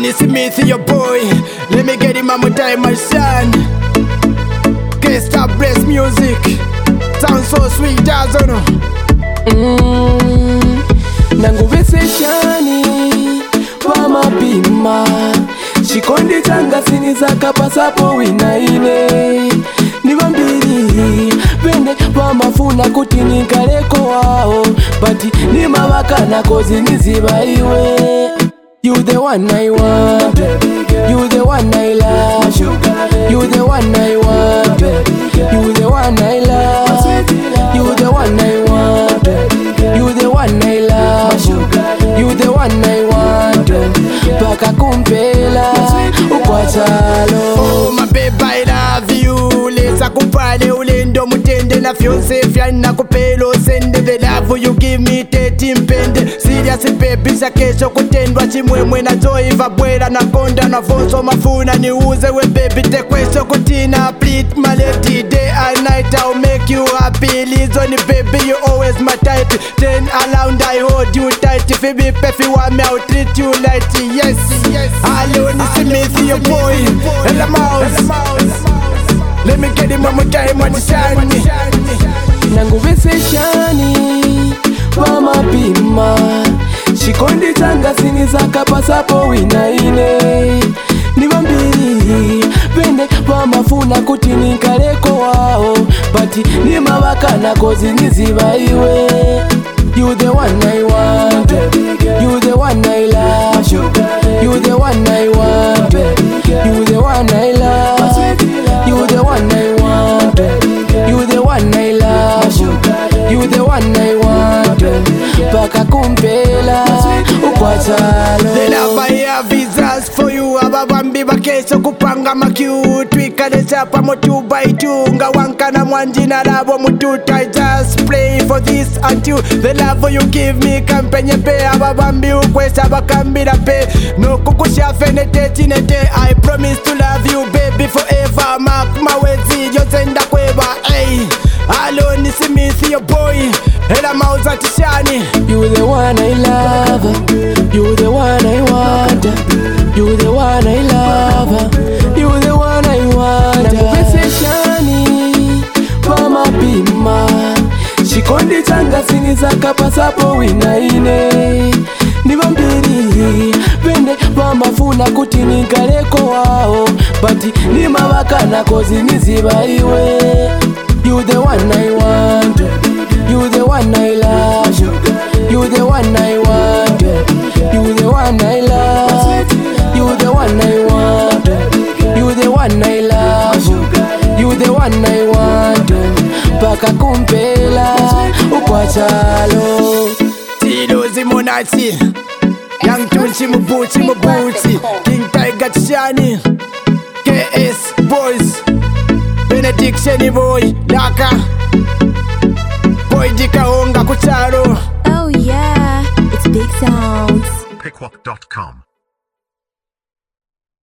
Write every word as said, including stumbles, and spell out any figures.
Smith, your boy. Let me get him one more time, my son. K-Star Bless Music. Sounds so sweet, doesn't it? Mm, nanguveseshani pamapima chikondi changa sinizakapasapo wina ine ni vambiri pende pamafuna kuti nikaleko wao but ni mavakana kozi niziva iwe. You the one I want, you the one I love, you the one I want, you the one I love, you the one I want, you the one I love, you the one I want, paka kumpela ukwachalo. Oh my babe, I love you. Lesa kupale ulendo mutende na fiance fyana kupelo sende. The love you give me teti mpende. Serious baby sa kesho kutendwa chimwemwe na toiva bwera na konda na fonso mafuna ni uze we baby te kweso kutina please my lady day and night I'll make you happy. Listen baby you always my type. Turn around I hold you tight. If you be perfect want me I'll treat you like yes yes. Alone is Smith your boy and the mouse. Let me get him one more time on the shiny. Nanguveseshani pamapima chikondi changa sinizakapasapo wina ine ni vambiri pende pamafuna kuti nikaleko wao but ni mavakana kozi niziva iwe. You the one I want, you the one I love, you the one I want, you the one I love, you the one I want, you the one I love, you the one I want, paka kumpela ukwachalo. The love I have is asked for you. Ababambi bakeso kupanga makiu. Twika de chapa mo two by two. Nga wanka na mwanjina labo mututa. I just pray for this until the love you give me kampenye pe. Ababambi ukwesa bakambira pe. No kukusha fenete nete. I promise to love you baby forever. Mark my words, you send a quiver. Hey, alone is Smith your boy. Hela mauza tishani. You the one I love, you the one I want, you the one I love, you the one I want. Nanguveseshani pamapima chikondi changa sinizakapasapo wina ine ni vambiri pende pamafuna kuti nikaleko wao but ni mavakana kozi niziva iwe. You the one I want, you the one I love, you the one I want, you the one I love, you the one I want, you the one I love, you the one I want, paka kumpela ukwachalo. Tidozi Monati, Young Tunchi Mubuchi Mubuchi, King Tiger Tishani, K S Boys, Benediction Boy, Laka, Boy Dikaonga Kucharo. Oh yeah, it's Big Sounds. Pikwok dot com